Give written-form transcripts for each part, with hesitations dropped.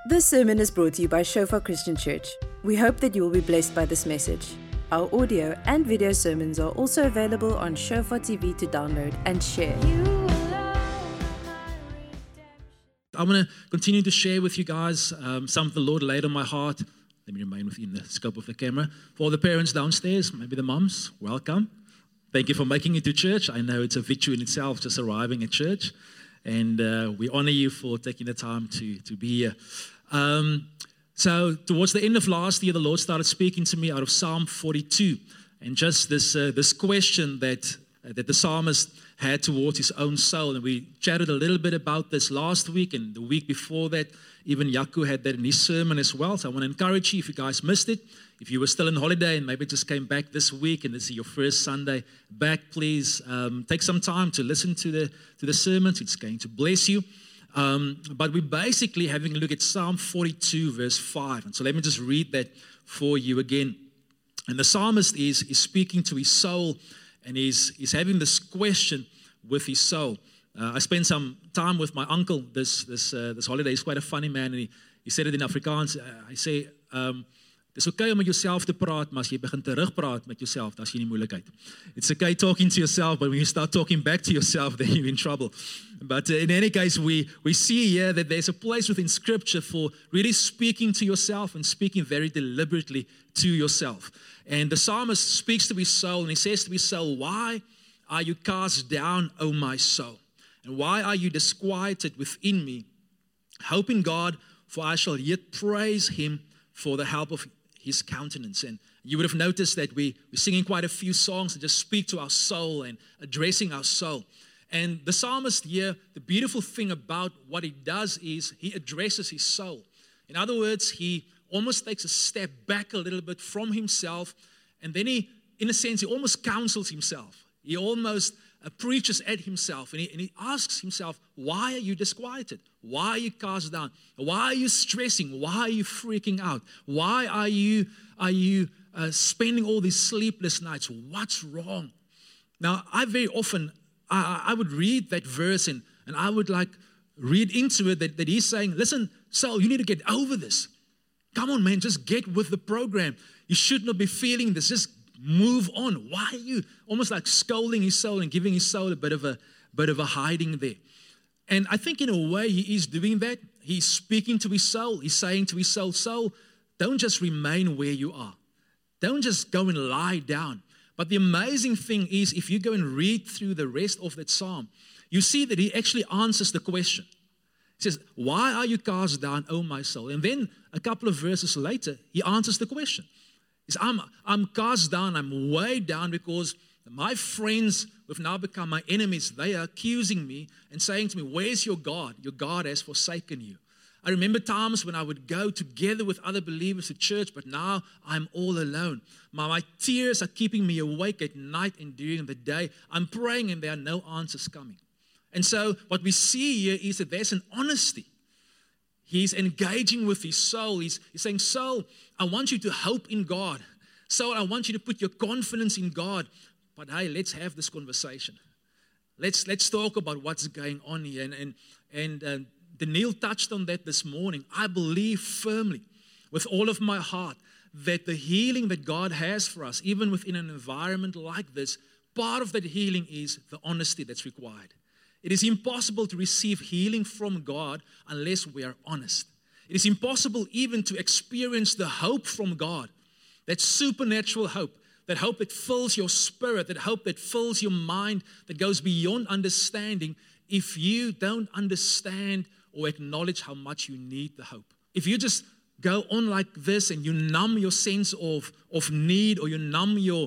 This sermon is brought to you by Shofar Christian Church. We hope that you will be blessed by this message. Our audio and video sermons are also available on Shofar TV to download and share. I want to continue to share with you guys something the Lord laid on my heart. Let me remain within the scope of the camera. For the parents downstairs, maybe the moms, welcome. Thank you for making it to church. I know it's a victory in itself just arriving at church. And we honor you for taking the time to be here. So towards the end of last year, the Lord started speaking to me out of Psalm 42. And just this question that the psalmist had towards his own soul. And we chatted a little bit about this last week, and the week before that, even Yaku had that in his sermon as well. So I want to encourage you, if you guys missed it, if you were still on holiday and maybe just came back this week and this is your first Sunday back, please take some time to listen to the sermons. It's going to bless you. But we're basically having a look at Psalm 42, verse 5. And so let me just read that for you again. And the psalmist is speaking to his soul, and he's having this question with his soul. I spent some time with my uncle this holiday. He's quite a funny man, and he said it in Afrikaans. I say, dis okay om met jouself te praat, maar as jy begin terugpraat met jouself, dan is jy in die moeilikheid. It's okay talking to yourself, but when you start talking back to yourself, then you're in trouble. But in any case, we see here that there's a place within Scripture for really speaking to yourself and speaking very deliberately to yourself. And the psalmist speaks to his soul, and he says to his soul, "Why are you cast down, O my soul? And why are you disquieted within me? Hope in God, for I shall yet praise Him for the help of His countenance." And you would have noticed that we're singing quite a few songs that just speak to our soul and addressing our soul. And the psalmist here, the beautiful thing about what he does is he addresses his soul. In other words, he almost takes a step back a little bit from himself, and then he, in a sense, he almost counsels himself. He almost preaches at himself, and he asks himself, why are you disquieted? Why are you cast down? Why are you stressing? Why are you freaking out? Why are you spending all these sleepless nights? What's wrong? Now, I very often, I would read that verse, and I would read into it that he's saying, listen, Saul, you need to get over this. Come on, man, just get with the program. You should not be feeling this. Just move on. Why are you almost like scolding his soul and giving his soul a bit of a hiding there? And I think in a way he is doing that. He's speaking to his soul. He's saying to his soul, soul, don't just remain where you are. Don't just go and lie down. But the amazing thing is, if you go and read through the rest of that psalm, you see that he actually answers the question. He says, why are you cast down, O my soul? And then a couple of verses later, he answers the question. He says, I'm cast down, I'm way down because my friends have now become my enemies. They are accusing me and saying to me, where's your God? Your God has forsaken you. I remember times when I would go together with other believers to church, but now I'm all alone. My tears are keeping me awake at night and during the day. I'm praying and there are no answers coming. And so what we see here is that there's an honesty. He's engaging with his soul. He's saying, soul, I want you to hope in God. Soul, I want you to put your confidence in God. But hey, let's have this conversation. Let's talk about what's going on here. And Daniel touched on that this morning. I believe firmly with all of my heart that the healing that God has for us, even within an environment like this, part of that healing is the honesty that's required. It is impossible to receive healing from God unless we are honest. It is impossible even to experience the hope from God, that supernatural hope that fills your spirit, that hope that fills your mind, that goes beyond understanding, if you don't understand or acknowledge how much you need the hope. If you just go on like this and you numb your sense of need, or you numb your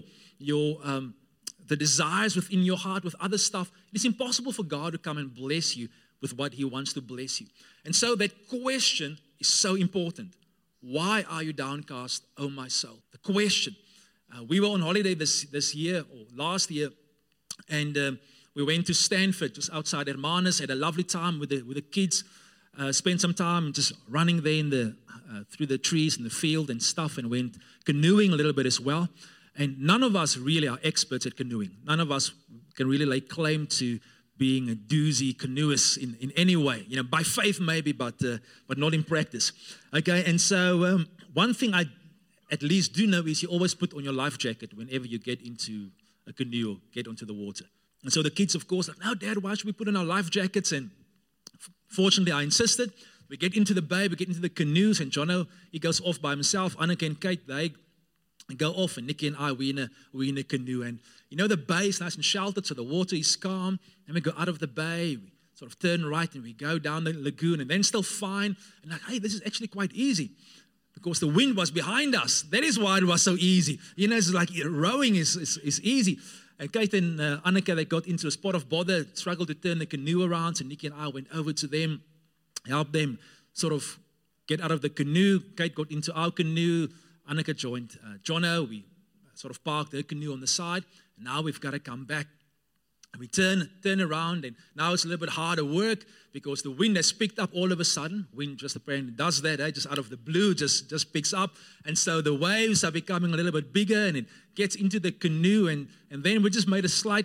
the desires within your heart with other stuff, it's impossible for God to come and bless you with what He wants to bless you. And so that question is so important. Why are you downcast, O my soul? The question. We were on holiday this year, or last year, and we went to Stanford, just outside Hermanus, had a lovely time with the kids, spent some time just running there through the trees in the field and stuff, and went canoeing a little bit as well. And none of us really are experts at canoeing. None of us can really lay claim to being a doozy canoeist in any way. By faith maybe, but not in practice. Okay, and so one thing I at least do know is you always put on your life jacket whenever you get into a canoe or get onto the water. And so the kids, of course, like, no, Dad, why should we put on our life jackets? And fortunately, I insisted. We get into the bay, we get into the canoes, and Jono, he goes off by himself. Anneke and Kate, they go off, and Nikki and I, we're in a canoe. And the bay is nice and sheltered, so the water is calm. And we go out of the bay, we sort of turn right, and we go down the lagoon, and then still fine. And like, hey, this is actually quite easy, because the wind was behind us. That is why it was so easy. It's like rowing is easy. And Kate and Anneke, they got into a spot of bother, struggled to turn the canoe around, so Nikki and I went over to them, helped them sort of get out of the canoe. Kate got into our canoe. Anneke joined Jono. We sort of parked their canoe on the side. And now we've got to come back. And we turn around, and now it's a little bit harder work because the wind has picked up all of a sudden. Wind just apparently does that, just out of the blue, just picks up. And so the waves are becoming a little bit bigger, and it gets into the canoe. And then we just made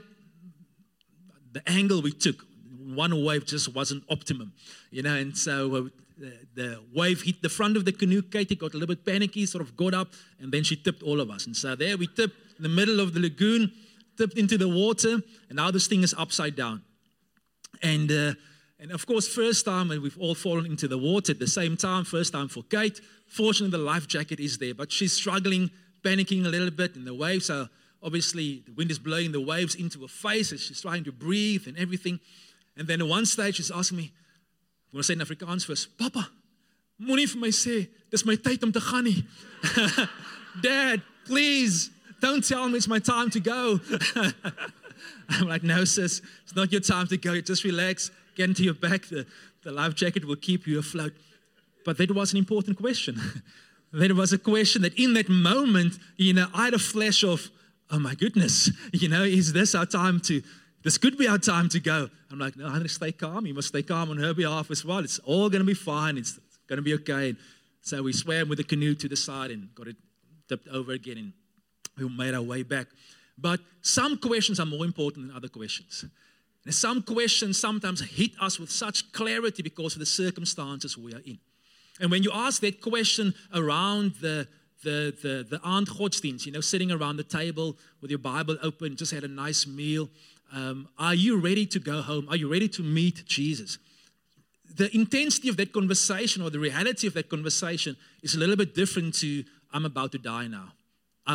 the angle we took, one wave just wasn't optimum, and so the wave hit the front of the canoe. Katie got a little bit panicky, sort of got up, and then she tipped all of us. And so there we tipped in the middle of the lagoon, tipped into the water, and now this thing is upside down. And of course, first time, and we've all fallen into the water at the same time, first time for Kate. Fortunately, the life jacket is there, but she's struggling, panicking a little bit, and the waves are, obviously, the wind is blowing the waves into her face as she's trying to breathe and everything. And then at one stage, she's asking me, I'm going to say in Afrikaans first, Papa, moenie vir my sê, dis my tyd om te gaan nie. Dad, please, don't tell me it's my time to go. I'm like, no, sis, it's not your time to go. Just relax, get into your back. The life jacket will keep you afloat. But that was an important question. That was a question that in that moment, I had a flash of, oh my goodness, is this our time to... This could be our time to go. I'm like, no, I'm going to stay calm. You must stay calm on her behalf as well. It's all going to be fine. It's going to be okay. And so we swam with the canoe to the side and got it tipped over again, and we made our way back. But some questions are more important than other questions. And some questions sometimes hit us with such clarity because of the circumstances we are in. And when you ask that question around the aand godsdienst, sitting around the table with your Bible open, just had a nice meal, are you ready to go home? Are you ready to meet Jesus? The intensity of that conversation or the reality of that conversation is a little bit different to, I'm about to die now. I'm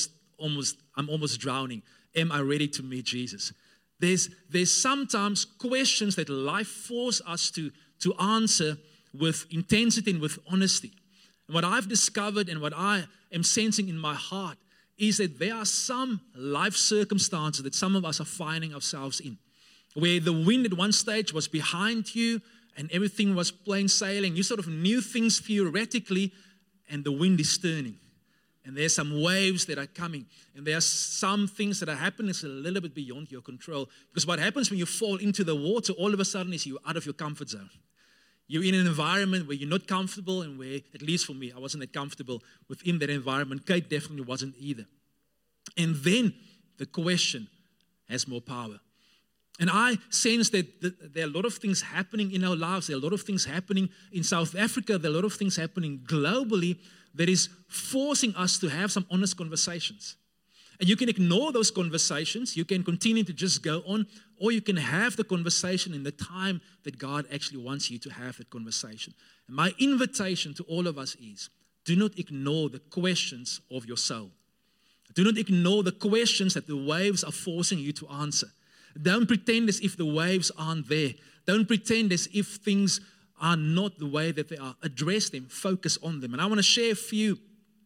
almost drowning. Am I ready to meet Jesus? There's sometimes questions that life forces us to answer with intensity and with honesty. And what I've discovered and what I am sensing in my heart is that there are some life circumstances that some of us are finding ourselves in, where the wind at one stage was behind you and everything was plain sailing. You sort of knew things theoretically, and the wind is turning. And there's some waves that are coming. And there are some things that are happening that's a little bit beyond your control. Because what happens when you fall into the water, all of a sudden is you're out of your comfort zone. You're in an environment where you're not comfortable, and where, at least for me, I wasn't that comfortable within that environment. Kate definitely wasn't either. And then the question has more power. And I sense that there are a lot of things happening in our lives. There are a lot of things happening in South Africa. There are a lot of things happening globally that is forcing us to have some honest conversations. And you can ignore those conversations. You can continue to just go on, or you can have the conversation in the time that God actually wants you to have that conversation. And my invitation to all of us is, do not ignore the questions of your soul. Do not ignore the questions that the waves are forcing you to answer. Don't pretend as if the waves aren't there. Don't pretend as if things are not the way that they are. Address them, focus on them. And I want to share a few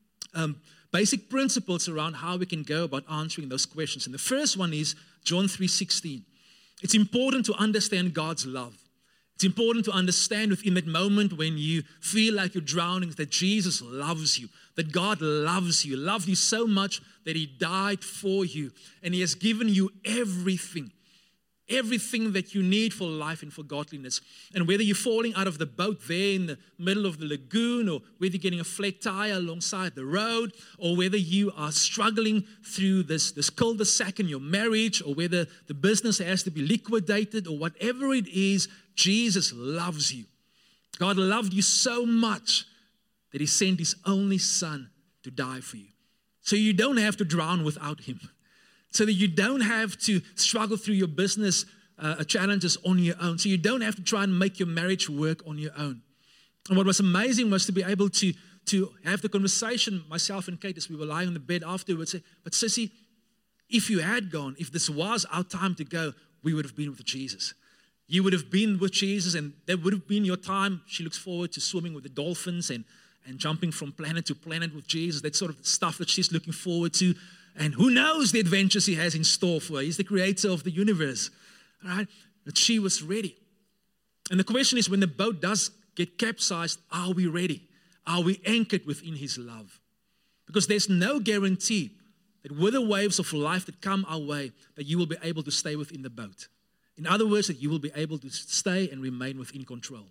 basic principles around how we can go about answering those questions. And the first one is John 3:16. It's important to understand God's love. It's important to understand within that moment when you feel like you're drowning that Jesus loves you, that God loves you, loved you so much that He died for you, and He has given you everything. everything that you need for life and for godliness. And whether you're falling out of the boat there in the middle of the lagoon, or whether you're getting a flat tire alongside the road, or whether you are struggling through this cul-de-sac in your marriage, or whether the business has to be liquidated, or whatever it is, Jesus loves you. God loved you so much that He sent His only Son to die for you. So you don't have to drown without Him. So that you don't have to struggle through your business challenges on your own. So you don't have to try and make your marriage work on your own. And what was amazing was to be able to have the conversation, myself and Kate, as we were lying on the bed afterwards, say, but Sissy, if you had gone, if this was our time to go, we would have been with Jesus. You would have been with Jesus, and that would have been your time. She looks forward to swimming with the dolphins and jumping from planet to planet with Jesus. That sort of stuff that she's looking forward to. And who knows the adventures He has in store for her. He's the creator of the universe. All right? But she was ready. And the question is, when the boat does get capsized, are we ready? Are we anchored within His love? Because there's no guarantee that with the waves of life that come our way, that you will be able to stay within the boat. In other words, that you will be able to stay and remain within control.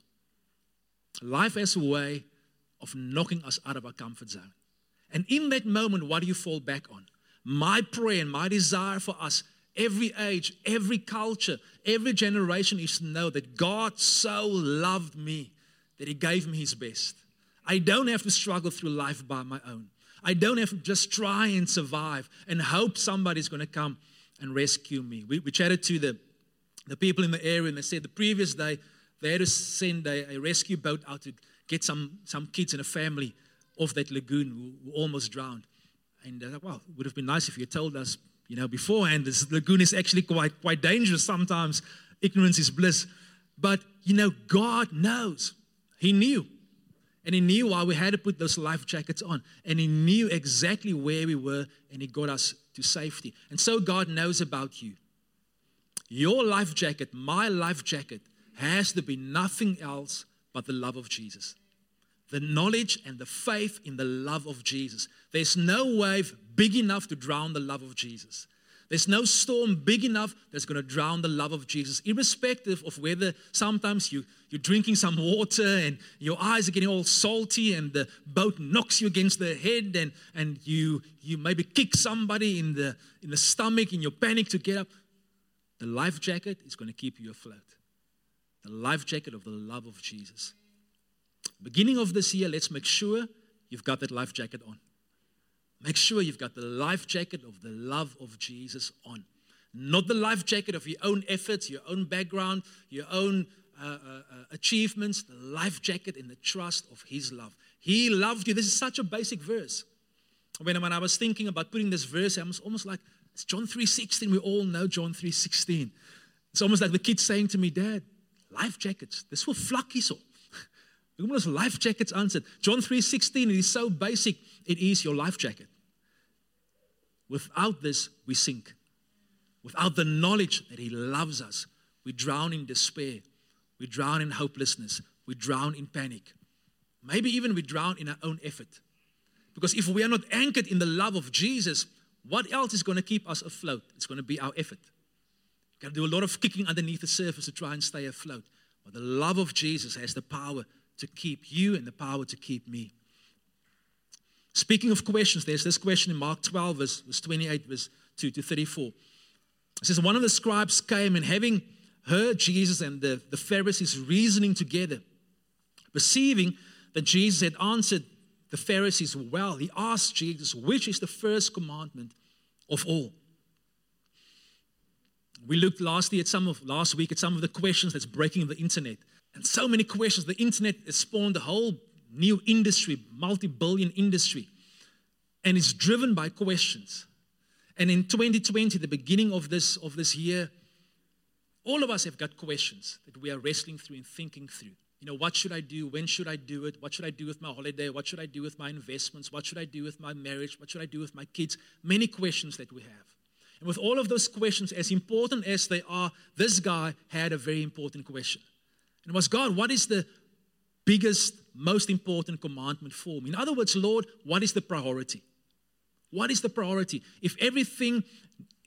Life has a way of knocking us out of our comfort zone. And in that moment, what do you fall back on? My prayer and my desire for us, every age, every culture, every generation, is to know that God so loved me that He gave me His best. I don't have to struggle through life by my own. I don't have to just try and survive and hope somebody's going to come and rescue me. We chatted to the people in the area, and they said the previous day they had to send a rescue boat out to get some kids and a family off that lagoon who almost drowned. And they're like, well, it would have been nice if you had told us, beforehand. This lagoon is actually quite dangerous sometimes. Ignorance is bliss. But, God knows. He knew. And He knew why we had to put those life jackets on. And He knew exactly where we were, and He got us to safety. And so God knows about you. Your life jacket, my life jacket, has to be nothing else but the love of Jesus. The knowledge and the faith in the love of Jesus. There's no wave big enough to drown the love of Jesus. There's no storm big enough that's going to drown the love of Jesus, irrespective of whether sometimes you're drinking some water and your eyes are getting all salty and the boat knocks you against the head and you maybe kick somebody in the stomach in your panic to get up. The life jacket is going to keep you afloat. The life jacket of the love of Jesus. Beginning of this year, let's make sure you've got that life jacket on. Make sure you've got the life jacket of the love of Jesus on. Not the life jacket of your own efforts, your own background, your own achievements. The life jacket in the trust of His love. He loved you. This is such a basic verse. When I was thinking about putting this verse, I was almost like, it's John 3:16. We all know John 3:16. It's almost like the kids saying to me, Dad, life jackets. Dis so vlakkies op. Hoekom ons life jackets aansit? John 3:16, it is so basic. It is your life jacket. Without this, we sink. Without the knowledge that He loves us, we drown in despair. We drown in hopelessness. We drown in panic. Maybe even we drown in our own effort. Because if we are not anchored in the love of Jesus, what else is going to keep us afloat? It's going to be our effort. You've got to do a lot of kicking underneath the surface to try and stay afloat. But the love of Jesus has the power to keep you and the power to keep me. Speaking of questions, there's this question in Mark 12, verse 28, verse 2 to 34. It says, one of the scribes came, and having heard Jesus and the Pharisees reasoning together, perceiving that Jesus had answered the Pharisees well, he asked Jesus, which is the first commandment of all? We looked last week at some of the questions that's breaking the internet. And so many questions. The internet has spawned a whole new industry, multi-billion industry. And it's driven by questions. And in 2020, the beginning of this year, all of us have got questions that we are wrestling through and thinking through. What should I do? When should I do it? What should I do with my holiday? What should I do with my investments? What should I do with my marriage? What should I do with my kids? Many questions that we have. And with all of those questions, as important as they are, this guy had a very important question. And it was, God, what is the biggest, most important commandment for me? In other words, Lord, what is the priority? What is the priority? If everything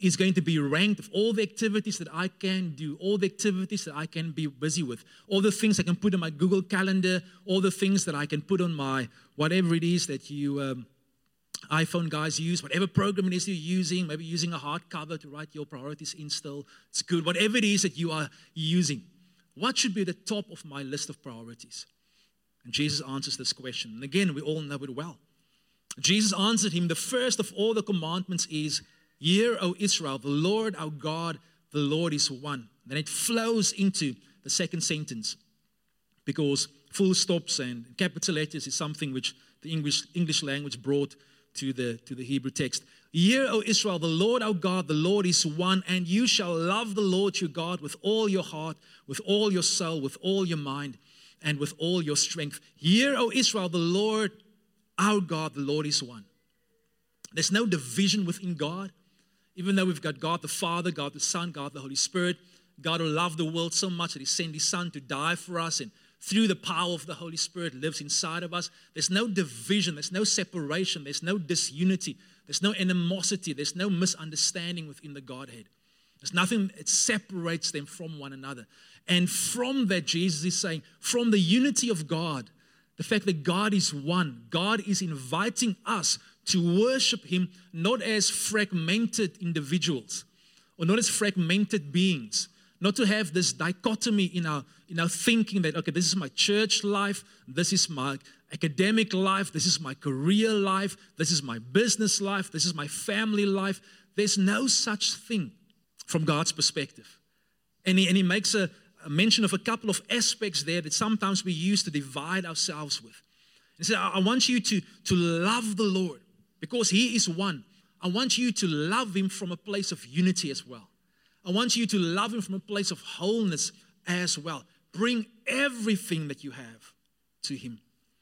is going to be ranked of all the activities that I can do, all the activities that I can be busy with, all the things I can put on my Google Calendar, all the things that I can put on my, whatever it is that you iPhone guys use, whatever program it is you're using, maybe using a hardcover to write your priorities in still, it's good. Whatever it is that you are using, what should be the top of my list of priorities? And Jesus answers this question. And again, we all know it well. Jesus answered him, the first of all the commandments is, Hear, O Israel, the Lord our God, the Lord is one. Then it flows into the second sentence, because full stops and capital letters is something which the English language brought to the Hebrew text. Hear, O Israel, the Lord our God, the Lord is one, and you shall love the Lord your God with all your heart, with all your soul, with all your mind, and with all your strength. Hear, O Israel, the Lord our God, the Lord is one. There's no division within God. Even though we've got God the Father, God the Son, God the Holy Spirit, God who loved the world so much that He sent His Son to die for us, and through the power of the Holy Spirit lives inside of us. There's no division, there's no separation, there's no disunity, there's no animosity, there's no misunderstanding within the Godhead. There's nothing that separates them from one another. And from that, Jesus is saying, from the unity of God, the fact that God is one, God is inviting us to worship Him not as fragmented individuals or not as fragmented beings, not to have this dichotomy in our thinking that, okay, this is my church life, this is my academic life, this is my career life, this is my business life, this is my family life. There's no such thing from God's perspective. And he makes a mention of a couple of aspects there that sometimes we use to divide ourselves with. He said, I want you to love the Lord because He is one. I want you to love Him from a place of unity as well. I want you to love Him from a place of wholeness as well. Bring everything that you have to Him.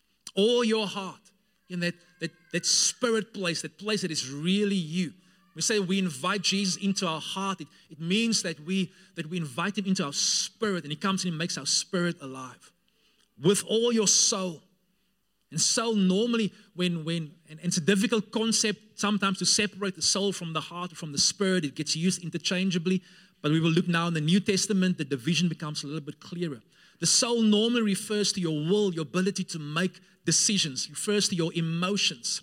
All your heart in that spirit place, that place that is really you. We say we invite Jesus into our heart. It means that we invite Him into our spirit, and He comes in and makes our spirit alive. With all your soul. And soul normally, and it's a difficult concept sometimes to separate the soul from the heart, from the spirit. It gets used interchangeably. But we will look now in the New Testament, the division becomes a little bit clearer. The soul normally refers to your will, your ability to make decisions. It refers to your emotions,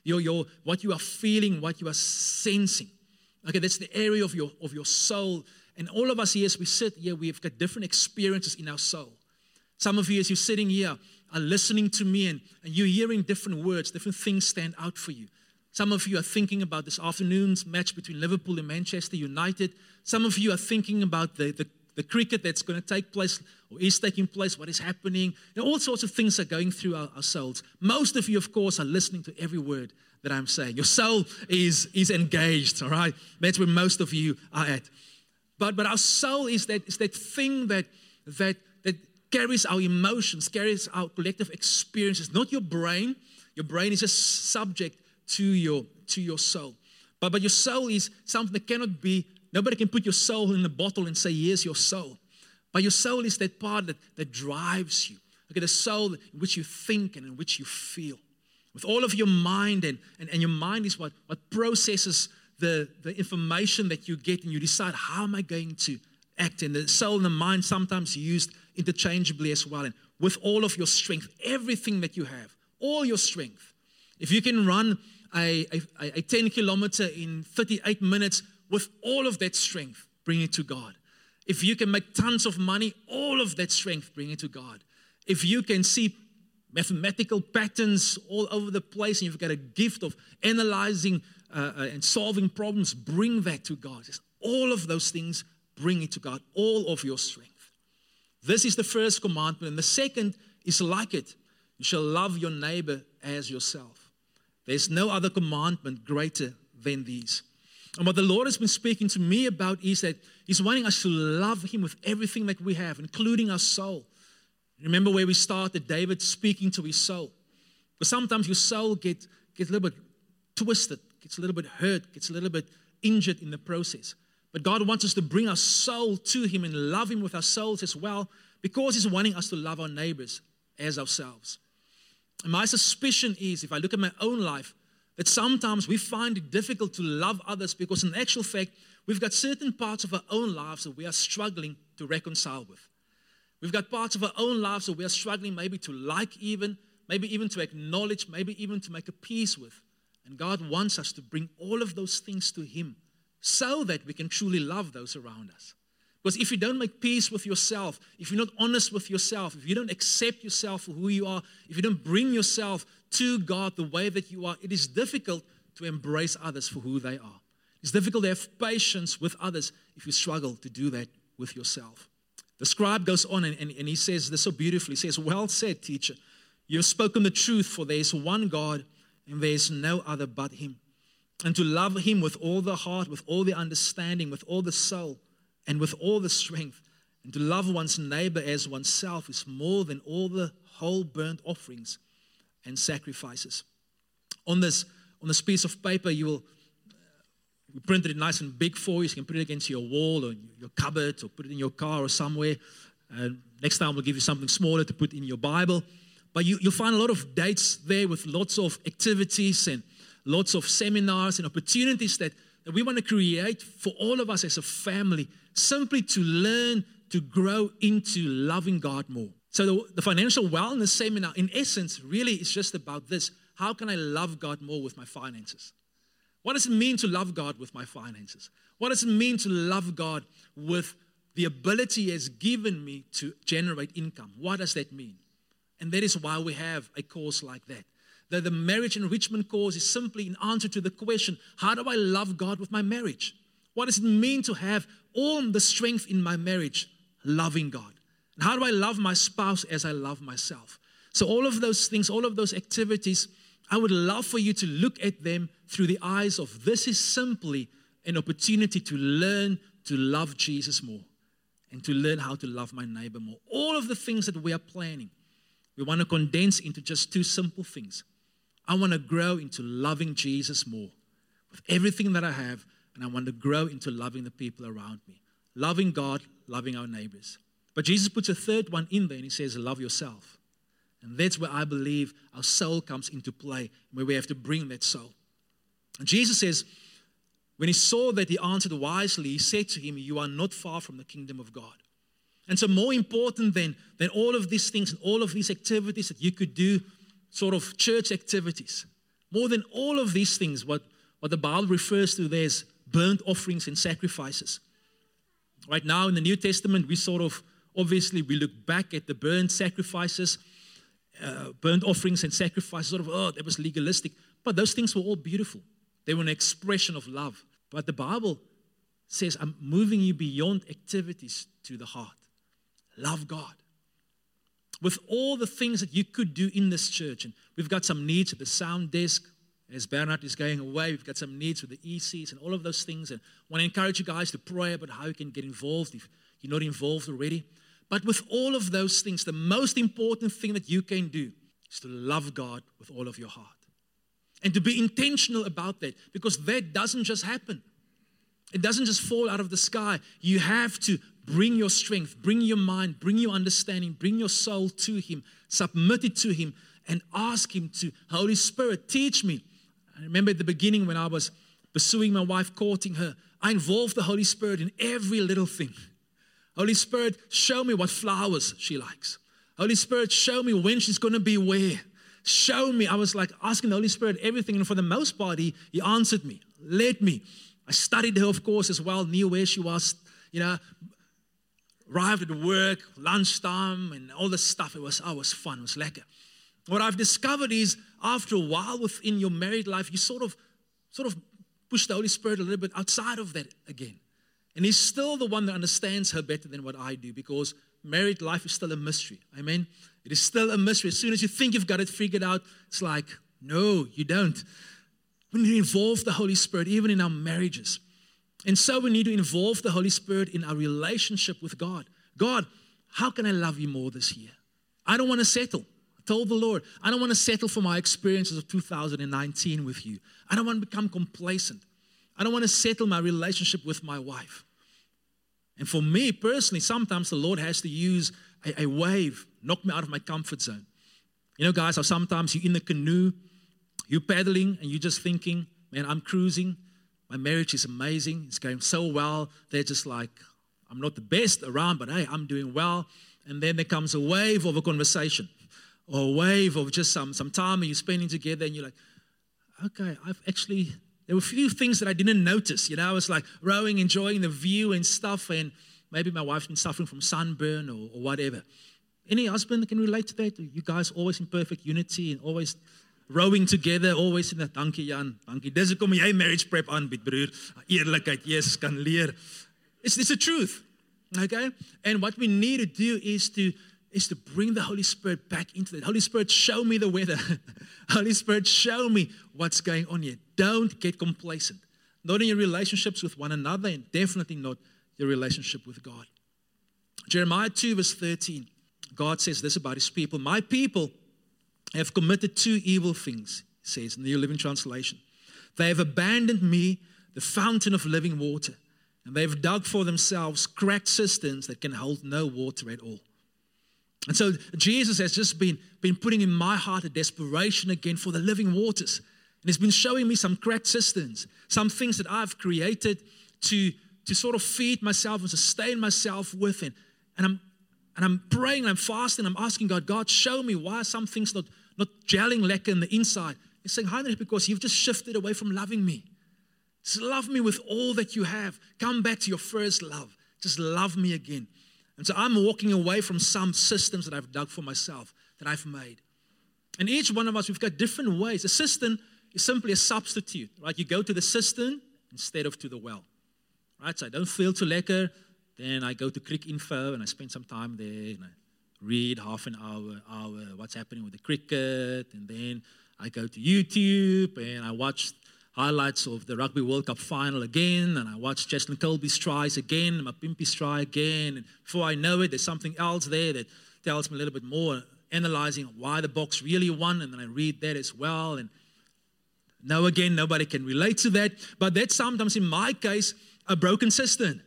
what you are feeling, what you are sensing. Okay, that's the area of your soul. And all of us here, as we sit here, we've got different experiences in our soul. Some of you, as you're sitting here, are listening to me and you're hearing different words, different things stand out for you. Some of you are thinking about this afternoon's match between Liverpool and Manchester United. Some of you are thinking about the cricket that's going to take place or is taking place, what is happening. All sorts of things are going through our souls. Most of you, of course, are listening to every word that I'm saying. Your soul is engaged, all right? That's where most of you are at. But our soul is that thing that carries our emotions, carries our collective experiences, not your brain. Your brain is just subject to your soul. But your soul is something that cannot be, nobody can put your soul in a bottle and say, here's your soul. But your soul is that part that drives you. Okay, the soul in which you think and in which you feel. With all of your mind, and your mind is what processes the information that you get, and you decide, how am I going to act? And the soul and the mind sometimes used interchangeably as well. And with all of your strength, everything that you have, all your strength. If you can run a 10 kilometer in 38 minutes with all of that strength, bring it to God. If you can make tons of money, all of that strength, bring it to God. If you can see mathematical patterns all over the place and you've got a gift of analyzing and solving problems, bring that to God. Just all of those things, bring it to God, all of your strength. This is the first commandment. And the second is like it. You shall love your neighbor as yourself. There's no other commandment greater than these. And what the Lord has been speaking to me about is that He's wanting us to love Him with everything that we have, including our soul. Remember where we started, David speaking to his soul. Because sometimes your soul gets a little bit twisted, gets a little bit hurt, gets a little bit injured in the process. But God wants us to bring our soul to Him and love Him with our souls as well, because He's wanting us to love our neighbors as ourselves. And my suspicion is, if I look at my own life, that sometimes we find it difficult to love others because in actual fact, we've got certain parts of our own lives that we are struggling to reconcile with. We've got parts of our own lives that we are struggling maybe to like even, maybe even to acknowledge, maybe even to make a peace with. And God wants us to bring all of those things to Him so that we can truly love those around us. Because if you don't make peace with yourself, if you're not honest with yourself, if you don't accept yourself for who you are, if you don't bring yourself to God the way that you are, it is difficult to embrace others for who they are. It's difficult to have patience with others if you struggle to do that with yourself. The scribe goes on and he says this so beautifully. He says, "Well said, teacher. You have spoken the truth, for there is one God and there is no other but Him. And to love Him with all the heart, with all the understanding, with all the soul, and with all the strength, and to love one's neighbor as oneself is more than all the whole burnt offerings and sacrifices." On this piece of paper, we printed it nice and big for you. So you can put it against your wall or your cupboard or put it in your car or somewhere. Next time we'll give you something smaller to put in your Bible. But you'll find a lot of dates there with lots of activities and lots of seminars and opportunities that we want to create for all of us as a family, simply to learn to grow into loving God more. So the financial wellness seminar, in essence, really is just about this. How can I love God more with my finances? What does it mean to love God with my finances? What does it mean to love God with the ability He has given me to generate income? What does that mean? And that is why we have a course like that. The marriage enrichment course is simply an answer to the question, how do I love God with my marriage? What does it mean to have all the strength in my marriage, loving God? And how do I love my spouse as I love myself? So all of those things, all of those activities, I would love for you to look at them through the eyes of this is simply an opportunity to learn to love Jesus more and to learn how to love my neighbor more. All of the things that we are planning, we want to condense into just two simple things. I want to grow into loving Jesus more with everything that I have, and I want to grow into loving the people around me. Loving God, loving our neighbors. But Jesus puts a third one in there and He says, love yourself. And that's where I believe our soul comes into play, where we have to bring that soul. And Jesus says, when He saw that he answered wisely, He said to him, you are not far from the kingdom of God. And so more important than all of these things and all of these activities that you could do, sort of church activities, more than all of these things, what the Bible refers to there is burnt offerings and sacrifices. Right now in the New Testament, we obviously look back at the burnt sacrifices, burnt offerings and sacrifices, that was legalistic. But those things were all beautiful. They were an expression of love. But the Bible says, I'm moving you beyond activities to the heart. Love God. With all the things that you could do in this church, and we've got some needs at the sound desk, as Bernard is going away, we've got some needs with the ECs and all of those things, and I want to encourage you guys to pray about how you can get involved if you're not involved already. But with all of those things, the most important thing that you can do is to love God with all of your heart. And to be intentional about that, because that doesn't just happen. It doesn't just fall out of the sky. You have to bring your strength, bring your mind, bring your understanding, bring your soul to Him, submit it to Him, and ask Him to, Holy Spirit, teach me. I remember at the beginning when I was pursuing my wife, courting her, I involved the Holy Spirit in every little thing. Holy Spirit, show me what flowers she likes. Holy Spirit, show me when she's going to be where. Show me. I was like asking the Holy Spirit everything, and for the most part, He answered me, led me. I studied her, of course, as well, knew where she was, arrived at work, lunchtime, and all this stuff. It was fun, it was lekker. What I've discovered is, after a while within your married life, you sort of push the Holy Spirit a little bit outside of that again. And He's still the one that understands her better than what I do, because married life is still a mystery. Amen? It is still a mystery. As soon as you think you've got it figured out, it's like, no, you don't. We need to involve the Holy Spirit even in our marriages. And so we need to involve the Holy Spirit in our relationship with God. God, how can I love you more this year? I don't want to settle. I told the Lord, I don't want to settle for my experiences of 2019 with you. I don't want to become complacent. I don't want to settle my relationship with my wife. And for me personally, sometimes the Lord has to use a wave, knock me out of my comfort zone. You know, guys, how sometimes you're in the canoe, You're paddling and you're just thinking, man, I'm cruising. My marriage is amazing. It's going so well. They're just like, I'm not the best around, but hey, I'm doing well. And then there comes a wave of a conversation or a wave of just some time and you're spending together and you're like, okay, there were a few things that I didn't notice. I was like rowing, enjoying the view and stuff, and maybe my wife's been suffering from sunburn or whatever. Any husband can relate to that? You guys always in perfect unity and always rowing together, always in that, dankie Jan, dankie. Dis hoekom jy marriage prep aanbied, broer. Eerlikheid, yes, kan leer. It's the truth, okay? And what we need to do is to bring the Holy Spirit back into it. Holy Spirit, show me the weather. Holy Spirit, show me what's going on here. Don't get complacent. Not in your relationships with one another and definitely not your relationship with God. Jeremiah 2 verse 13. God says this about his people. My people have committed two evil things, he says in the New Living Translation. They have abandoned me, the fountain of living water, and they have dug for themselves cracked cisterns that can hold no water at all. And so Jesus has just been putting in my heart a desperation again for the living waters. And he's been showing me some cracked cisterns, some things that I've created to sort of feed myself and sustain myself with. And I'm praying, I'm fasting, I'm asking God, show me why some things not gelling lekker in the inside. He's saying, Heinrich, because you've just shifted away from loving me. Just love me with all that you have. Come back to your first love. Just love me again. And so I'm walking away from some systems that I've dug for myself, that I've made. And each one of us, we've got different ways. A cistern is simply a substitute, right? You go to the cistern instead of to the well, right? So I don't feel too lekker, then I go to Crick Info and I spend some time there and I read half an hour, what's happening with the cricket, and then I go to YouTube and I watch highlights of the Rugby World Cup final again, and I watch Cheslin Colby's tries again, Mapimpi's try again, and before I know it, there's something else there that tells me a little bit more, analyzing why the Boks really won, and then I read that as well, and now again, nobody can relate to that, but that's sometimes, in my case, a broken cistern,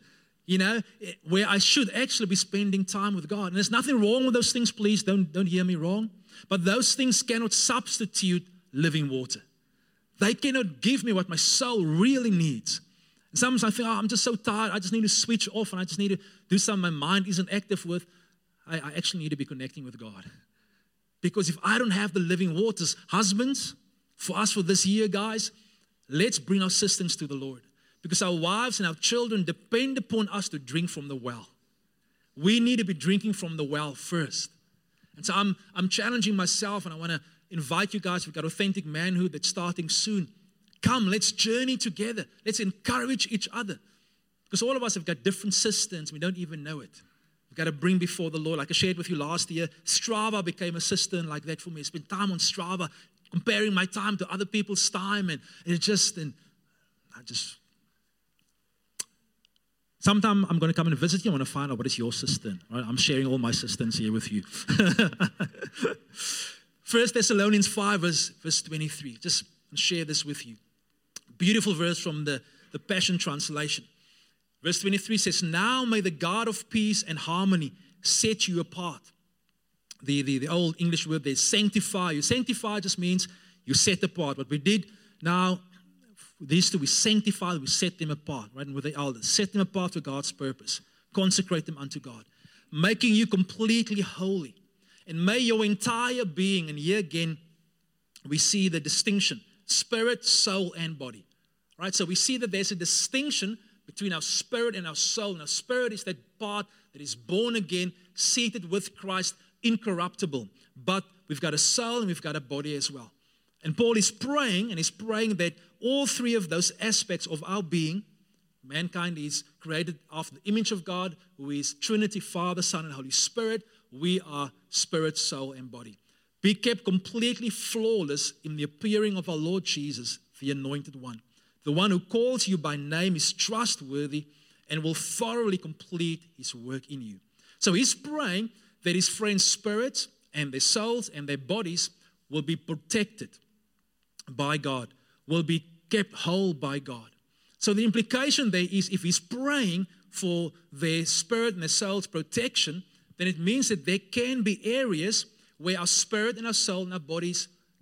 where I should actually be spending time with God, and there's nothing wrong with those things, please, don't hear me wrong, but those things cannot substitute living water. They cannot give me what my soul really needs. And sometimes I think, I'm just so tired. I just need to switch off and I just need to do something my mind isn't active with. I actually need to be connecting with God. Because if I don't have the living waters, husbands, for us for this year, guys, let's bring our cisterns to the Lord. Because our wives and our children depend upon us to drink from the well. We need to be drinking from the well first. And so I'm challenging myself, and I want to invite you guys. We've got Authentic Manhood that's starting soon. Come, let's journey together. Let's encourage each other. Because all of us have got different cisterns. We don't even know it. We've got to bring before the Lord. Like I shared with you last year, Strava became a cistern like that for me. I spent time on Strava, comparing my time to other people's time. Sometime I'm going to come and visit you. I want to find out what is your cistern. Right? I'm sharing all my cisterns here with you. 1 Thessalonians 5 verse 23. Just share this with you. Beautiful verse from the Passion Translation. Verse 23 says, now may the God of peace and harmony set you apart. The old English word there, sanctify you. Sanctify just means you set apart. What we did now, these two, we sanctify, we set them apart, right? And with the elders, set them apart for God's purpose. Consecrate them unto God. Making you completely holy. And may your entire being, and here again, we see the distinction, spirit, soul, and body. Right? So we see that there's a distinction between our spirit and our soul. And our spirit is that part that is born again, seated with Christ, incorruptible. But we've got a soul and we've got a body as well. And Paul is praying, and he's praying that all three of those aspects of our being, mankind is created after the image of God, who is Trinity, Father, Son, and Holy Spirit. We are spirit, soul, and body. Be kept completely flawless in the appearing of our Lord Jesus, the Anointed One. The one who calls you by name is trustworthy and will thoroughly complete his work in you. So he's praying that his friends' spirits and their souls and their bodies will be protected by God, will be kept whole by God. So the implication there is, if he's praying for their spirit and their soul's protection, then it means that there can be areas where our spirit and our soul and our bodies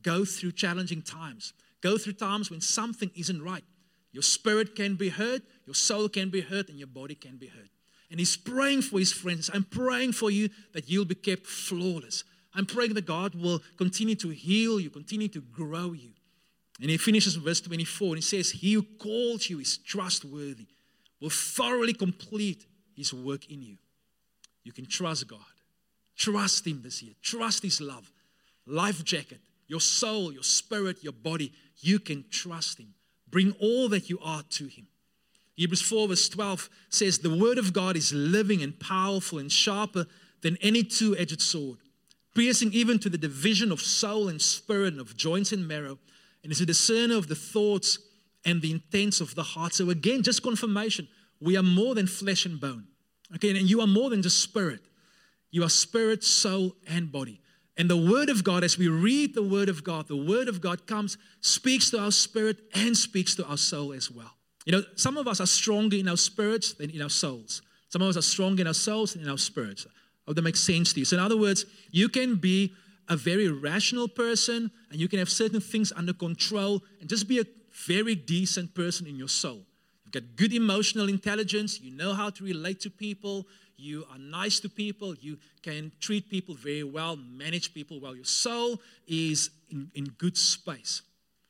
go through challenging times, go through times when something isn't right. Your spirit can be hurt, your soul can be hurt, and your body can be hurt. And he's praying for his friends. I'm praying for you that you'll be kept flawless. I'm praying that God will continue to heal you, continue to grow you. And he finishes in verse 24, and he says, he who calls you is trustworthy, will thoroughly complete his work in you. You can trust God. Trust him this year. Trust his love. Life jacket, your soul, your spirit, your body. You can trust him. Bring all that you are to him. Hebrews 4 verse 12 says, the word of God is living and powerful and sharper than any two-edged sword, piercing even to the division of soul and spirit and of joints and marrow, and is a discerner of the thoughts and the intents of the heart. So again, just confirmation, we are more than flesh and bone. Okay, and you are more than just spirit. You are spirit, soul, and body. And the Word of God, as we read the Word of God comes, speaks to our spirit and speaks to our soul as well. You know, some of us are stronger in our spirits than in our souls. Some of us are stronger in our souls than in our spirits. I hope that makes sense to you. So in other words, you can be a very rational person and you can have certain things under control and just be a very decent person in your soul. You've got good emotional intelligence. You know how to relate to people. You are nice to people. You can treat people very well, manage people well. Your soul is in good space.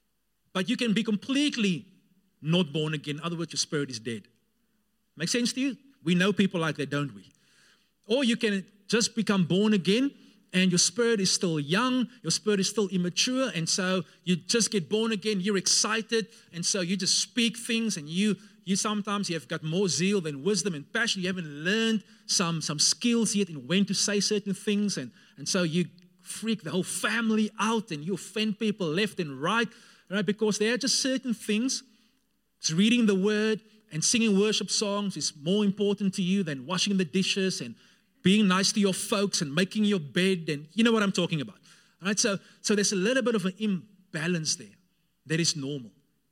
But you can be completely not born again. In other words, your spirit is dead. Make sense to you? We know people like that, don't we? Or you can just become born again and your spirit is still young, your spirit is still immature, and so you just get born again, you're excited, and so you just speak things, and you sometimes you have got more zeal than wisdom and passion. You haven't learned some skills yet in when to say certain things, and so you freak the whole family out, and you offend people left and right, because there are just certain things. It's reading the Word and singing worship songs is more important to you than washing the dishes and being nice to your folks and making your bed, and you know what I'm talking about. All right, so there's a little bit of an imbalance there that is normal.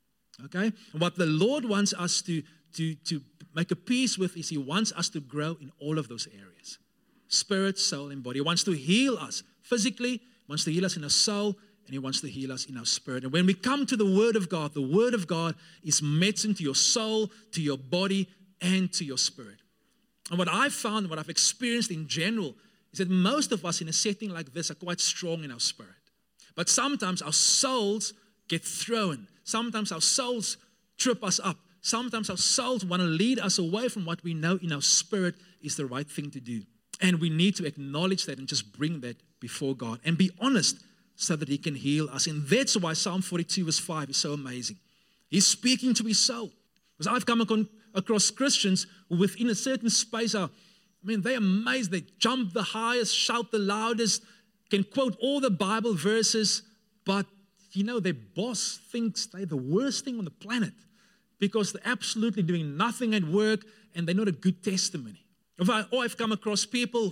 Okay? And what the Lord wants us to make a peace with is He wants us to grow in all of those areas. Spirit, soul, and body. He wants to heal us physically, He wants to heal us in our soul, and He wants to heal us in our spirit. And when we come to the Word of God, the Word of God is medicine to your soul, to your body, and to your spirit. And what I've found, what I've experienced in general, is that most of us in a setting like this are quite strong in our spirit. But sometimes our souls get thrown. Sometimes our souls trip us up. Sometimes our souls want to lead us away from what we know in our spirit is the right thing to do. And we need to acknowledge that and just bring that before God and be honest so that He can heal us. And that's why Psalm 42 verse 5 is so amazing. He's speaking to his soul. Because I've come across Christians who within a certain space they're amazed. They jump the highest, shout the loudest, can quote all the Bible verses, but their boss thinks they're the worst thing on the planet because they're absolutely doing nothing at work and they're not a good testimony. Or I've come across people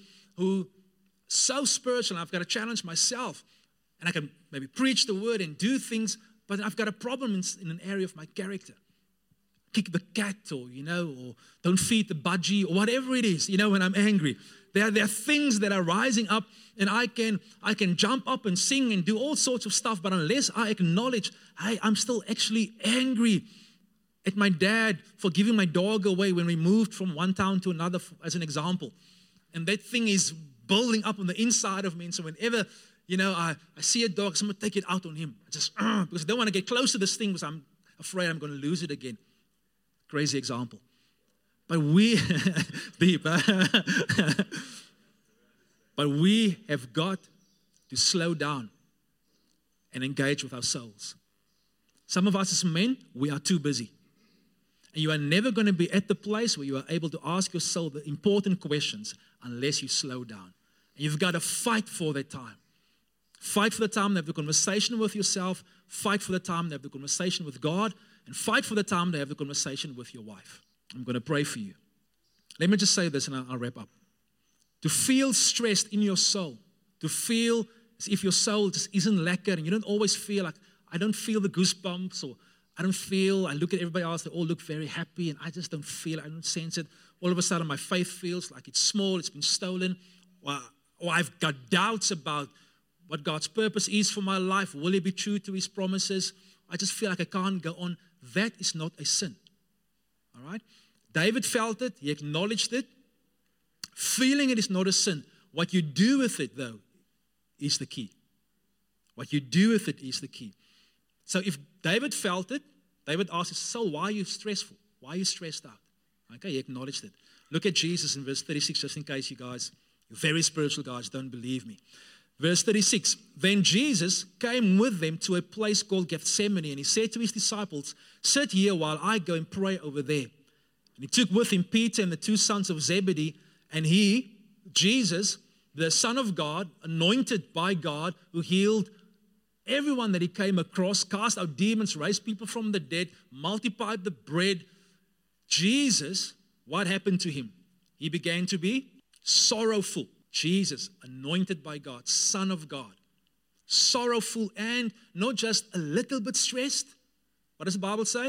who so spiritual, and I've got to challenge myself, and I can maybe preach the word and do things, but I've got a problem in an area of my character. Kick the cat or don't feed the budgie or whatever it is, when I'm angry. There are things that are rising up and I can jump up and sing and do all sorts of stuff, but unless I acknowledge, hey, I'm still actually angry at my dad for giving my dog away when we moved from one town to another, as an example. And that thing is building up on the inside of me. And so whenever, I see a dog, so I'm going to take it out on him. Because I don't want to get close to this thing because I'm afraid I'm going to lose it again. Crazy example. But we, deep, but we have got to slow down and engage with our souls. Some of us as men, we are too busy. And you are never going to be at the place where you are able to ask your soul the important questions unless you slow down. And you've got to fight for that time. Fight for the time to have the conversation with yourself. Fight for the time to have the conversation with God. And fight for the time to have the conversation with your wife. I'm going to pray for you. Let me just say this and I'll wrap up. To feel stressed in your soul, to feel as if your soul just isn't lacquer and you don't always feel like, I don't feel the goosebumps, or I look at everybody else, they all look very happy and I just don't feel it, I don't sense it. All of a sudden my faith feels like it's small, it's been stolen, or I've got doubts about what God's purpose is for my life. Will He be true to His promises? I just feel like I can't go on. That is not a sin. All right? David felt it. He acknowledged it. Feeling it is not a sin. What you do with it, though, is the key. What you do with it is the key. So if David felt it, David asked his soul, why are you stressful? Why are you stressed out? Okay, he acknowledged it. Look at Jesus in verse 36, just in case you guys, you're very spiritual guys, don't believe me. Verse 36, then Jesus came with them to a place called Gethsemane, and He said to His disciples, sit here while I go and pray over there. And He took with Him Peter and the two sons of Zebedee, and He, Jesus, the Son of God, anointed by God, who healed everyone that He came across, cast out demons, raised people from the dead, multiplied the bread. Jesus, what happened to Him? He began to be sorrowful. Jesus, anointed by God, Son of God, sorrowful and not just a little bit stressed. What does the Bible say?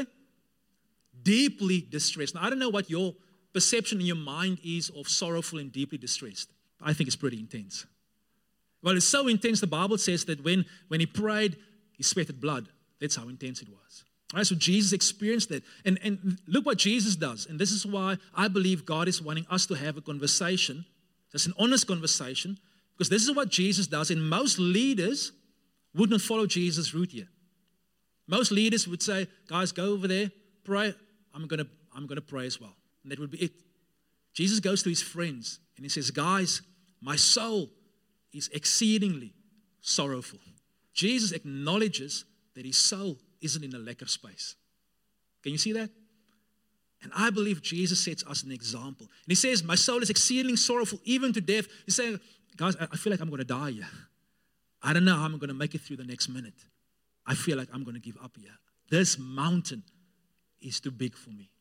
Deeply distressed. Now, I don't know what your perception in your mind is of sorrowful and deeply distressed. I think it's pretty intense. Well, it's so intense, the Bible says that when He prayed, He sweated blood. That's how intense it was. All right, so Jesus experienced that. And look what Jesus does. And this is why I believe God is wanting us to have a conversation, just an honest conversation, because this is what Jesus does. And most leaders would not follow Jesus' route here. Most leaders would say, guys, go over there, pray. I'm going to pray as well. And that would be it. Jesus goes to His friends and He says, guys, my soul is exceedingly sorrowful. Jesus acknowledges that His soul isn't in a lack of space. Can you see that? And I believe Jesus sets us an example. And He says, my soul is exceedingly sorrowful, even to death. He's saying, guys, I feel like I'm going to die here. I don't know how I'm going to make it through the next minute. I feel like I'm going to give up here. This mountain is too big for me.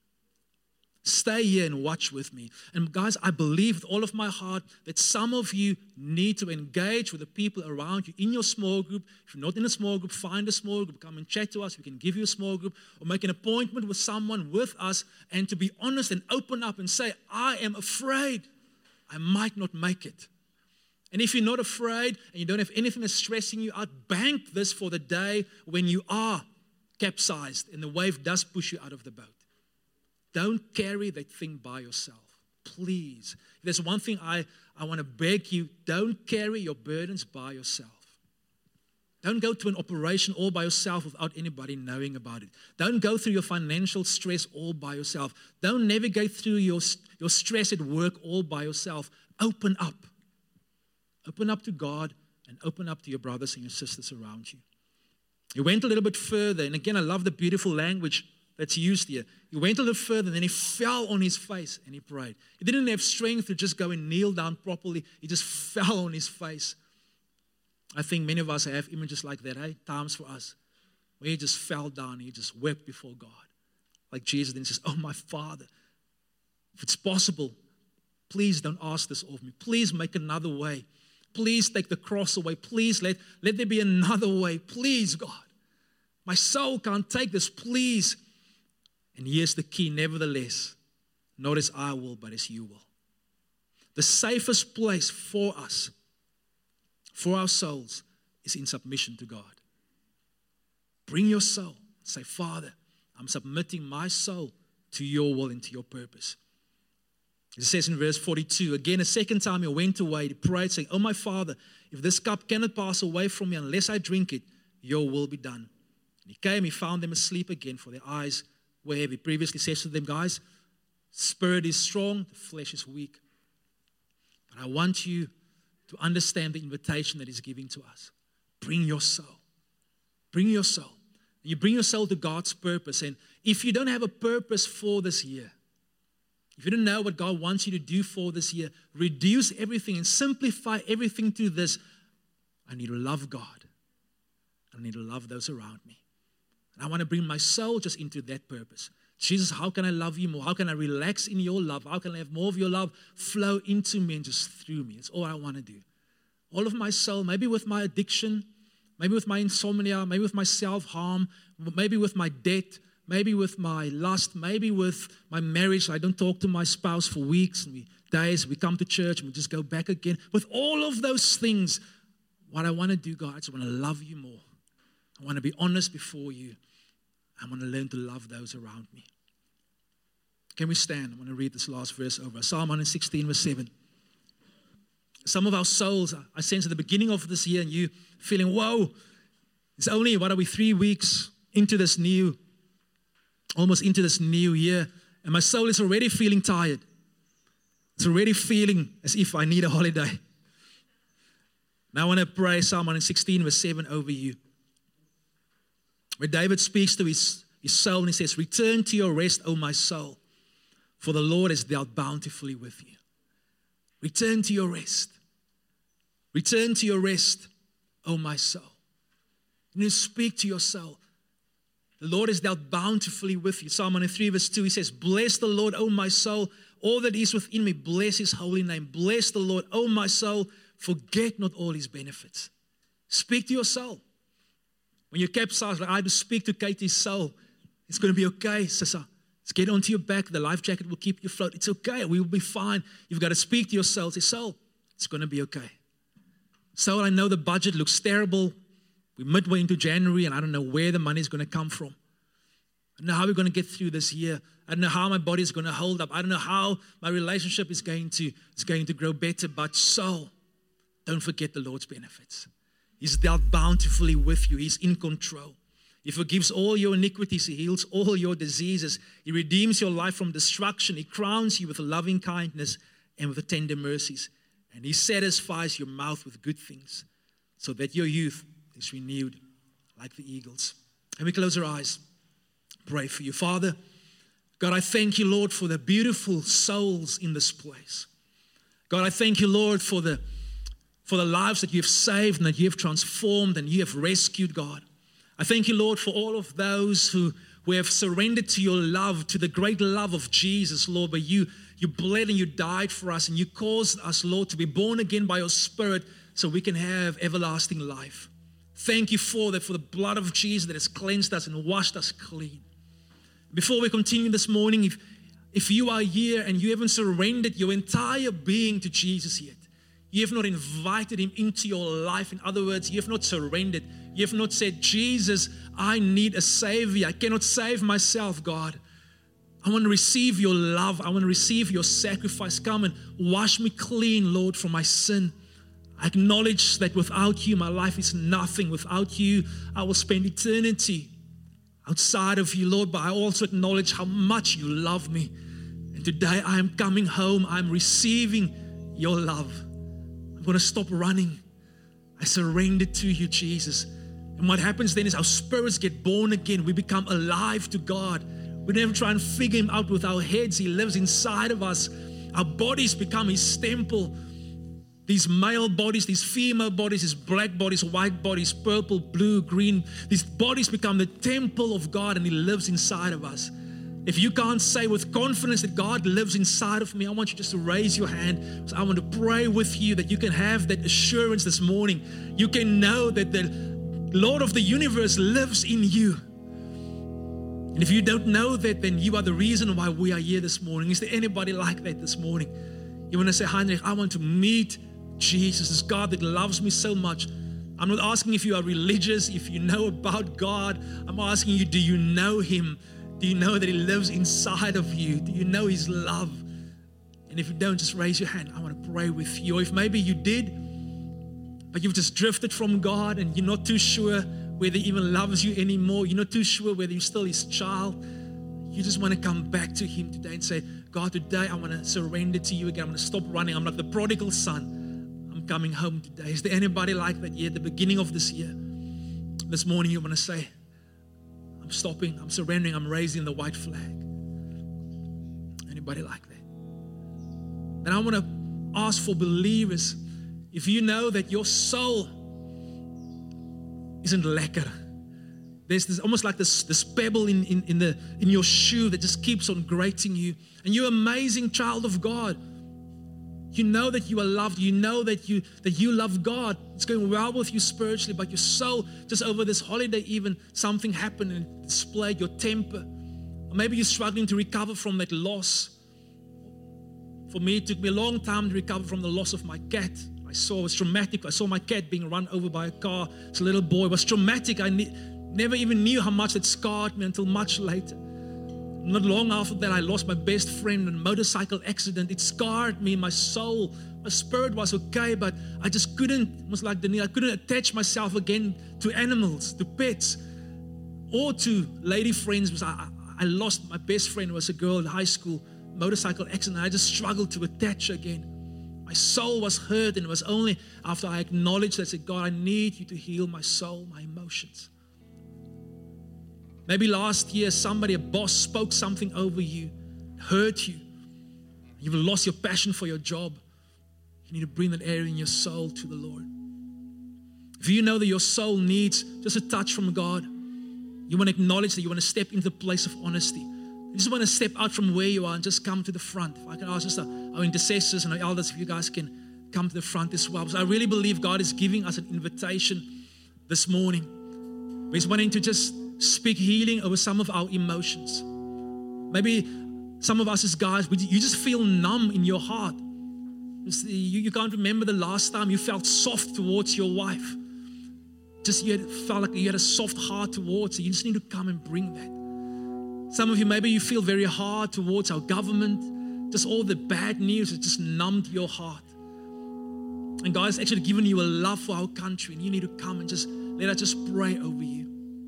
Stay here and watch with me. And guys, I believe with all of my heart that some of you need to engage with the people around you in your small group. If you're not in a small group, find a small group. Come and chat to us. We can give you a small group or make an appointment with someone with us and to be honest and open up and say, I am afraid I might not make it. And if you're not afraid and you don't have anything that's stressing you out, bank this for the day when you are capsized and the wave does push you out of the boat. Don't carry that thing by yourself. Please. If there's one thing I want to beg you, don't carry your burdens by yourself. Don't go to an operation all by yourself without anybody knowing about it. Don't go through your financial stress all by yourself. Don't navigate through your stress at work all by yourself. Open up. Open up to God and open up to your brothers and your sisters around you. He went a little bit further, and again, I love the beautiful language that's used here. He went a little further, and then He fell on His face and He prayed. He didn't have strength to just go and kneel down properly. He just fell on His face. I think many of us have images like that, eh? Times for us, where He just fell down and He just wept before God. Like Jesus then says, oh, my Father, if it's possible, please don't ask this of me. Please make another way. Please take the cross away. Please let there be another way. Please, God. My soul can't take this. Please. And here's the key, nevertheless, not as I will, but as you will. The safest place for us, for our souls, is in submission to God. Bring your soul. Say, Father, I'm submitting my soul to your will and to your purpose. It says in verse 42, again, a second time He went away, He prayed, saying, oh, my Father, if this cup cannot pass away from me unless I drink it, your will be done. And He came, He found them asleep again, for their eyes were heavy. Previously says to them, guys, spirit is strong, the flesh is weak. But I want you to understand the invitation that He's giving to us. Bring your soul. Bring your soul. And you bring your soul to God's purpose. And if you don't have a purpose for this year, if you don't know what God wants you to do for this year, reduce everything and simplify everything to this. I need to love God. I need to love those around me. And I want to bring my soul just into that purpose. Jesus, how can I love you more? How can I relax in your love? How can I have more of your love flow into me and just through me? It's all I want to do. All of my soul, maybe with my addiction, maybe with my insomnia, maybe with my self-harm, maybe with my debt, maybe with my lust, maybe with my marriage. I don't talk to my spouse for weeks and days. We come to church and we just go back again. With all of those things, what I want to do, God, I just want to love you more. I want to be honest before you. I want to learn to love those around me. Can we stand? I want to read this last verse over. Psalm 116, verse 7. Some of our souls, I sense at the beginning of this year, and you feeling, whoa, it's only, 3 weeks into this almost into this new year, and my soul is already feeling tired. It's already feeling as if I need a holiday. Now I want to pray Psalm 116, verse 7 over you, where David speaks to his soul, and he says, return to your rest, O my soul, for the Lord has dealt bountifully with you. Return to your rest. Return to your rest, O my soul. And you speak to your soul. The Lord has dealt bountifully with you. Psalm 103, verse 2, he says, bless the Lord, O my soul. All that is within me, bless his holy name. Bless the Lord, O my soul. Forget not all his benefits. Speak to your soul. When you capsize, like I do, speak to Katie's soul. It's going to be okay, sister. Let's get onto your back. The life jacket will keep you afloat. It's okay. We will be fine. You've got to speak to your soul. Say, soul, it's going to be okay. Soul, I know the budget looks terrible. We're midway into January, and I don't know where the money is going to come from. I don't know how we're going to get through this year. I don't know how my body is going to hold up. I don't know how my relationship is going to grow better. But soul, don't forget the Lord's benefits. He's dealt bountifully with you. He's in control. He forgives all your iniquities. He heals all your diseases. He redeems your life from destruction. He crowns you with loving kindness and with tender mercies. And he satisfies your mouth with good things so that your youth is renewed like the eagles. And we close our eyes. Pray for you. Father, God, I thank you, Lord, for the beautiful souls in this place. God, I thank you, Lord, for the lives that you have saved and that you have transformed and you have rescued, God. I thank you, Lord, for all of those who have surrendered to your love, to the great love of Jesus, Lord, but you bled and you died for us and you caused us, Lord, to be born again by your Spirit so we can have everlasting life. Thank you for that, for the blood of Jesus that has cleansed us and washed us clean. Before we continue this morning, if you are here and you haven't surrendered your entire being to Jesus yet, you have not invited him into your life. In other words, you have not surrendered. You have not said, Jesus, I need a Savior. I cannot save myself, God. I want to receive your love. I want to receive your sacrifice. Come and wash me clean, Lord, from my sin. I acknowledge that without you, my life is nothing. Without you, I will spend eternity outside of you, Lord. But I also acknowledge how much you love me. And today I am coming home. I'm receiving your love. I'm going to stop running. I surrender to you, Jesus. And what happens then is our spirits get born again. We become alive to God. We never try and figure him out with our heads. He lives inside of us. Our bodies become his temple. These male bodies, these female bodies, these black bodies, white bodies, purple, blue, green. These bodies become the temple of God and he lives inside of us. If you can't say with confidence that God lives inside of me, I want you just to raise your hand. So I want to pray with you that you can have that assurance this morning. You can know that the Lord of the universe lives in you. And if you don't know that, then you are the reason why we are here this morning. Is there anybody like that this morning? You want to say, Heinrich, I want to meet Jesus, this God that loves me so much. I'm not asking if you are religious, if you know about God. I'm asking you, do you know him? Do you know that he lives inside of you? Do you know his love? And if you don't, just raise your hand. I want to pray with you. Or if maybe you did, but you've just drifted from God and you're not too sure whether he even loves you anymore. You're not too sure whether you're still his child. You just want to come back to him today and say, God, today I want to surrender to you again. I'm going to stop running. I'm like the prodigal son. I'm coming home today. Is there anybody like that here at the beginning of this year? This morning you want to say, I'm stopping, I'm surrendering, I'm raising the white flag. Anybody like that? Then I want to ask for believers, if you know that your soul isn't lekker, there's almost like this pebble in your shoe that just keeps on grating you, and you're an amazing child of God. You know that you are loved. You know that you love God. It's going well with you spiritually, but your soul, just over this holiday even, something happened and displayed your temper. Or maybe you're struggling to recover from that loss. For me, it took me a long time to recover from the loss of my cat. I saw was traumatic. I saw my cat being run over by a car. It's a little boy. It was traumatic. I never even knew how much it scarred me until much later. Not long after that, I lost my best friend in a motorcycle accident. It scarred me, my soul. My spirit was okay, but I just couldn't, almost like Daniel, I couldn't attach myself again to animals, to pets, or to lady friends. Because I lost my best friend, who was a girl in high school, motorcycle accident. I just struggled to attach again. My soul was hurt, and it was only after I acknowledged that I said, God, I need you to heal my soul, my emotions. Maybe last year, a boss spoke something over you, hurt you. You've lost your passion for your job. You need to bring that area in your soul to the Lord. If you know that your soul needs just a touch from God, you want to acknowledge that you want to step into the place of honesty. You just want to step out from where you are and just come to the front. If I can ask just our intercessors and our elders, if you guys can come to the front as well. Because I really believe God is giving us an invitation this morning. He's wanting to just speak healing over some of our emotions. Maybe some of us as guys, you just feel numb in your heart. You can't remember the last time you felt soft towards your wife. Just you felt like you had a soft heart towards her. You just need to come and bring that. Some of you, maybe you feel very hard towards our government. Just all the bad news has just numbed your heart. And God has actually given you a love for our country, and you need to come and just let us just pray over you.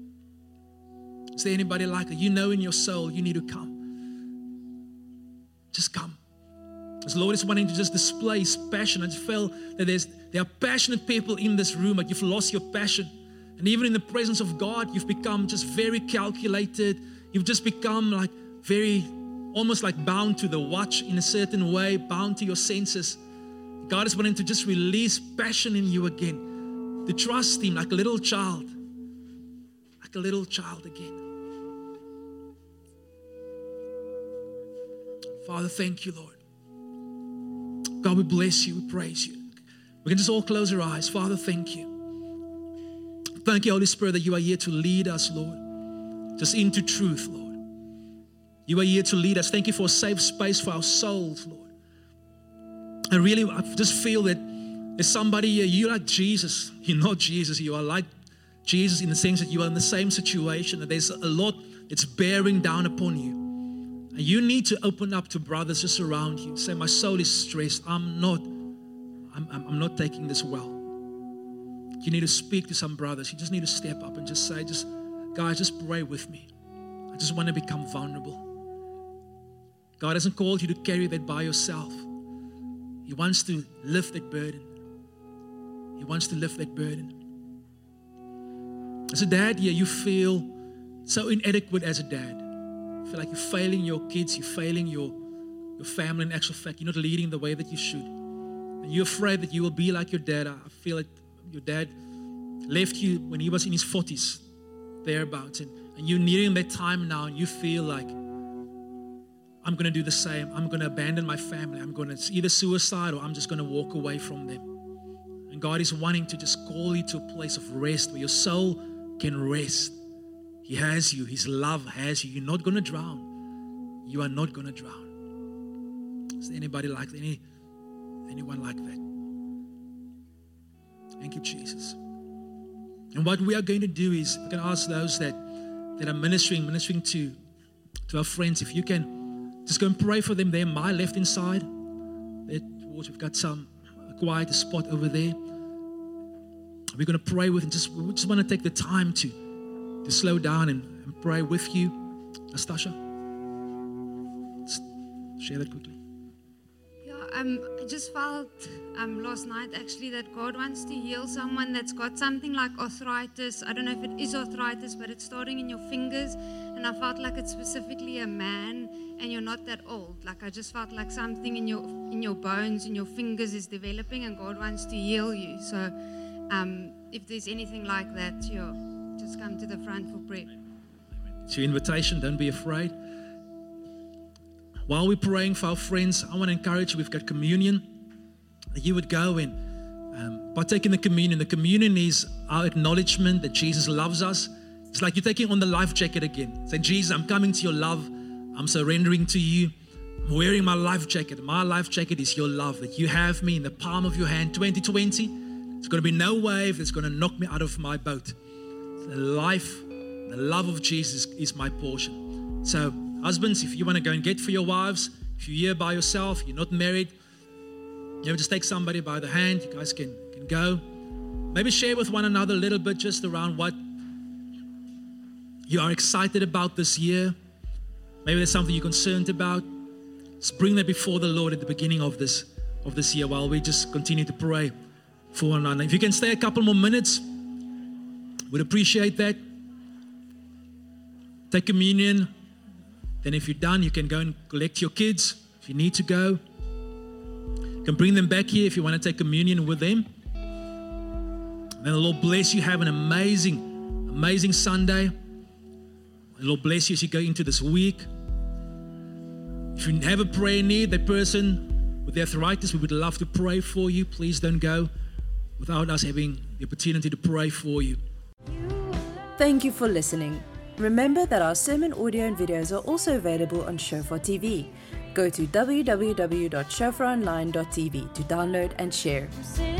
Is there anybody like that? You know in your soul you need to come. Just come. As the Lord is wanting to just display His passion. I just feel that there are passionate people in this room, but you've lost your passion. And even in the presence of God, you've become just very calculated. You've just become like almost like bound to the watch in a certain way, bound to your senses. God is wanting to just release passion in you again, to trust Him like a little child again. Father, thank you, Lord. God, we bless you, we praise you. We can just all close our eyes. Father, thank you. Thank you, Holy Spirit, that you are here to lead us, Lord, just into truth, Lord. You are here to lead us. Thank you for a safe space for our souls, Lord. I just feel that there's somebody here, you're like Jesus. You're not Jesus, you are like Jesus in the sense that you are in the same situation, that there's a lot that's bearing down upon you. And you need to open up to brothers just around you. Say, my soul is stressed. I'm not taking this well. You need to speak to some brothers. You just need to step up and just say, guys, just pray with me. I just want to become vulnerable. God hasn't called you to carry that by yourself. He wants to lift that burden. He wants to lift that burden. As a dad here, you feel so inadequate as a dad. You feel like you're failing your kids, you're failing your family. In actual fact, you're not leading the way that you should. And you're afraid that you will be like your dad. I feel like your dad left you when he was in his 40s, thereabouts. And you're nearing that time now, and you feel like, I'm going to do the same. I'm going to abandon my family. I'm going to either suicide or I'm just going to walk away from them. And God is wanting to just call you to a place of rest where your soul can rest. He has you. His love has you. You're not going to drown. You are not going to drown. Is there anybody like that? Anyone like that? Thank you, Jesus. And what we are going to do is, we can ask those that are ministering to our friends, if you can just go and pray for them there, my left inside. We've got a quiet spot over there. We're going to pray with, and we just want to take the time to slow down and pray with you. Nastasha, let's share that quickly. I just felt last night actually that God wants to heal someone that's got something like arthritis. I don't know if it is arthritis, but it's starting in your fingers. And I felt like it's specifically a man, and you're not that old. Like I just felt like something in your bones, in your fingers is developing, and God wants to heal you. So if there's anything like that, just come to the front for prayer. It's your invitation. Don't be afraid. While we're praying for our friends, I want to encourage you, we've got communion. You would go and partake in the communion. The communion is our acknowledgement that Jesus loves us. It's like you're taking on the life jacket again. Say, Jesus, I'm coming to your love. I'm surrendering to you. I'm wearing my life jacket. My life jacket is your love, that you have me in the palm of your hand. 2020, there's going to be no wave that's going to knock me out of my boat. The love of Jesus is my portion. So husbands, if you want to go and get for your wives, if you're here by yourself, you're not married, you just take somebody by the hand. You guys can go. Maybe share with one another a little bit just around what you are excited about this year. Maybe there's something you're concerned about. Just bring that before the Lord at the beginning of this year while we just continue to pray for one another. If you can stay a couple more minutes, we'd appreciate that. Take communion. Then if you're done, you can go and collect your kids if you need to go. You can bring them back here if you want to take communion with them. May the Lord bless you. Have an amazing Sunday. The Lord bless you as you go into this week. If you have a prayer need, that person with the arthritis, we would love to pray for you. Please don't go without us having the opportunity to pray for you. Thank you for listening. Remember that our sermon audio and videos are also available on Shofar TV. Go to www.shofaronline.tv to download and share.